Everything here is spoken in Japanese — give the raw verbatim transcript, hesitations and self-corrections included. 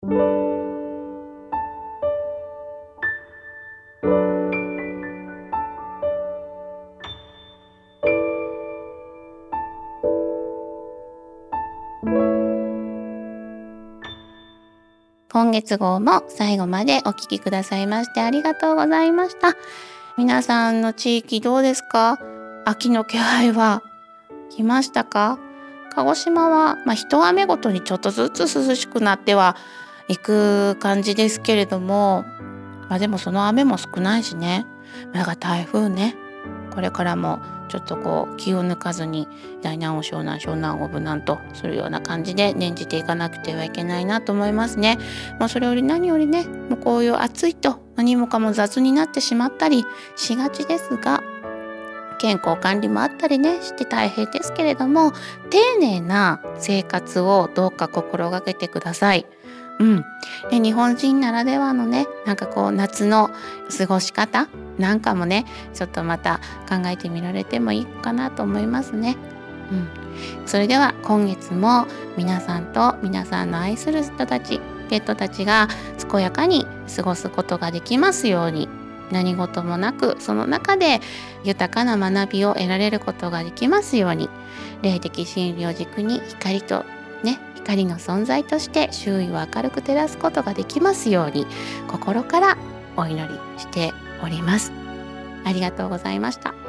今月号も最後までお聞きくださいましてありがとうございました。皆さんの地域どうですか？秋の気配は来ましたか？鹿児島は、まあ、一雨ごとにちょっとずつ涼しくなってはいく感じですけれども、まあ、でもその雨も少ないしね。だから台風ね、これからもちょっとこう気を抜かずに大南を湘南湘南を無難とするような感じで念じていかなくてはいけないなと思いますね。もうそれより何よりね、もうこういう暑いと何もかも雑になってしまったりしがちですが、健康管理もあったりねして大変ですけれども、丁寧な生活をどうか心がけてください。うん、で日本人ならではのね、なんかこう夏の過ごし方なんかもね、ちょっとまた考えてみられてもいいかなと思いますね。うん、それでは今月も皆さんと皆さんの愛する人たち、ペットたちが健やかに過ごすことができますように、何事もなくその中で豊かな学びを得られることができますように、霊的真理を軸に光とね、光の存在として周囲を明るく照らすことができますように心からお祈りしております。ありがとうございました。